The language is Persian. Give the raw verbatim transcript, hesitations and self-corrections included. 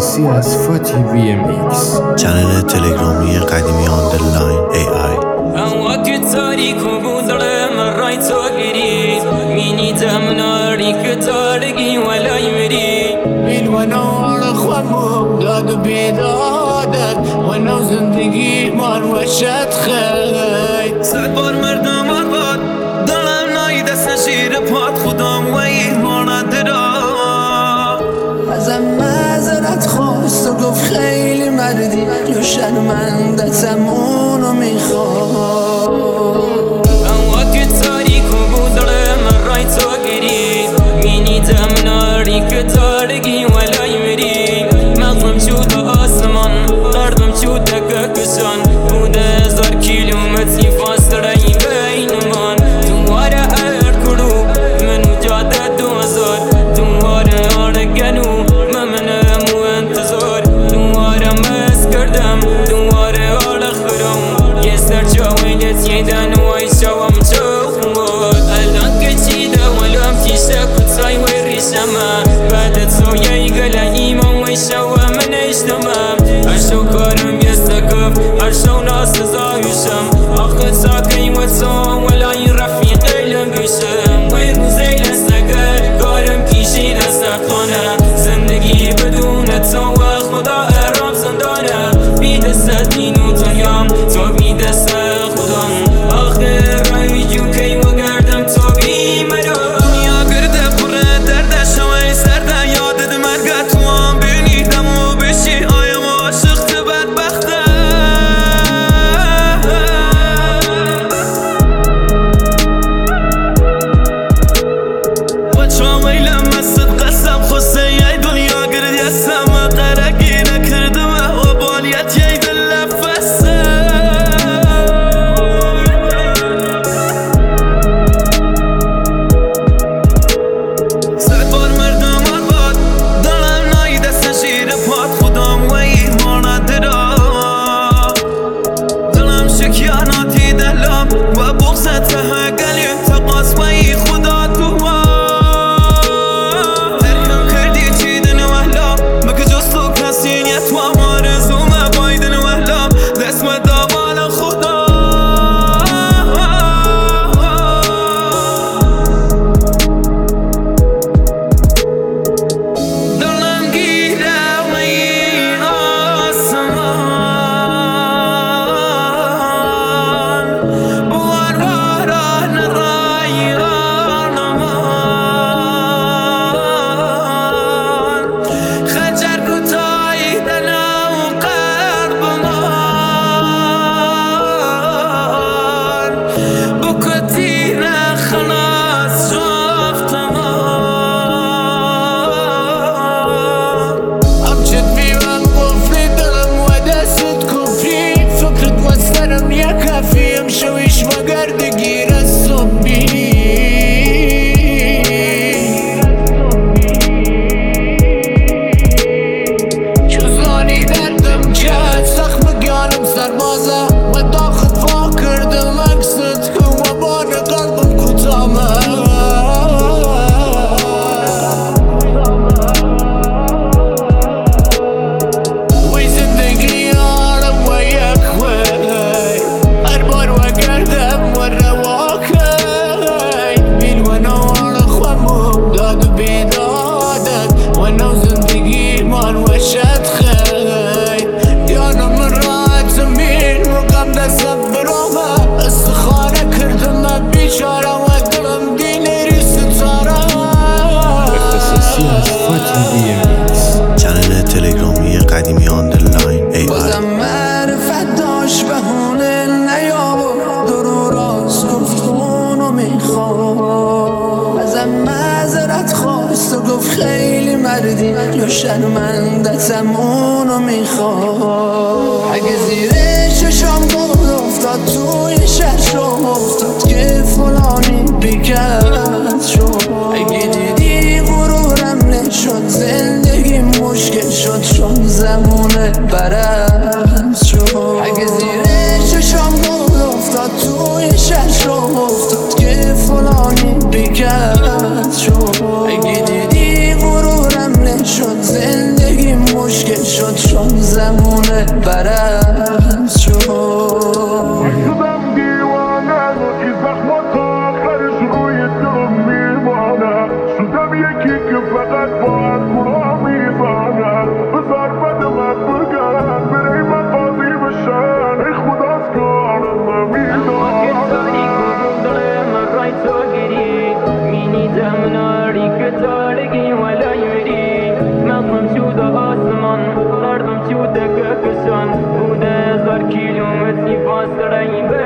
خصوصی از فاتی بی ام ایکس، چنل تلگرامی قدیمی آندرلاین ای آی. وقت تاریک و بودرم رای تو گرید مینی تمناری که تارگی ولای مرید الونور خوامو داد بیدادت ونو زندگی مار وشت خید صد بار مردم آباد دلم نای دست شیر پاد خودم و ایمان درا ازم معذرت خواست و گفت خیلی مردی یا شرمندتم اونو میخواد وقت تاریک و بودرم رای تو گرید مینی تمناری که تارگی ولای مرید مغزم شد آسمان قردم شد ککشان بود هزار کیلومتری فاصله بین من دواره هر کرو منو جاده دوزار دواره آرگنو ممنم و انتظار دواره مس کردم دواره آلخرم یه سر جاویلت یدن و ایشوام چوخمود الان که چیده ولم تیشه کتای و ریشمه بعد تو یه گله ایمان و ایشوام من اشتمم هرشو کارم یه سکف هرشو ناسزایشم آخه ساکی و تو ولای رفیقی لنگشم و روزی لسکر کارم پیشی دستخانه زندگی بدون تو و خدا ارام زندانه بی دست دین و دنیام تو بی دست خودم آخر رای جو کی و گردم تو بی مرا دنیا گرده پره درده شوی سرده یادت مرگه تو هم بینیدم و بشی آیم عاشق تو بدبخته و چون ویلم مست قسم خوسته یه دنیا گرد یستم قرقی نکردم و بالیت یه دل نفسه صد بار مردم آباد دلم نای دست شیر پاد خودم و ایمان درا دلم شکیاناتی دلم و بغزت هگلیم تقاس و ای خدا تو هرکم کردی چیدن وحلا مکه جز تو کسی نیت و مارزوم بایدن وحلا دست مدامال خدا دلم گیره و این آسمان بوار باران رای آنمان خنجر کتای دلم و قلب من بکتی نخلاص شفت من امجد بیوان قفلی دلم و دستت کفری فکرت وسترم یا کافی امشویش مگرد گیر صبحی چوزانی دردم جد زخم گانم سربازه و داخت وا کردم اکست کن و بار قلبم کتامه وی زندگی آرم و یک وی هر بار و گردم و رواکی این و نوار خوامو داد و بیدادت و نو زندگی من و شد خید دیانم راحت زمین مقام دستم برامه استخانه کردم بیچاره و دلم دینری ستاره خصوصی از فاتی بی ام ایکس. چنل تلگرامی قدیمی آندرلاین ای آی. بازم معرفت داشت بهونه نیاور درو راست گفت اونو میخواد ازم معذرت خواست و گفت خیلی مردی یا شرمندتم اونو میخواد اگه زیر چشم گفت افتاد توی ششم افتاد که فلانی بیکرد شد اگه دیدی غرورم نشد زندگی مشکل شد چون زمونه برد شد اگه زیر چشم گفت افتاد توی ششم افتاد که فلانی بیکرد شد اگه دیدی غرورم نشد زندگی مشکل بودە هزار کیلومتری فاصلەی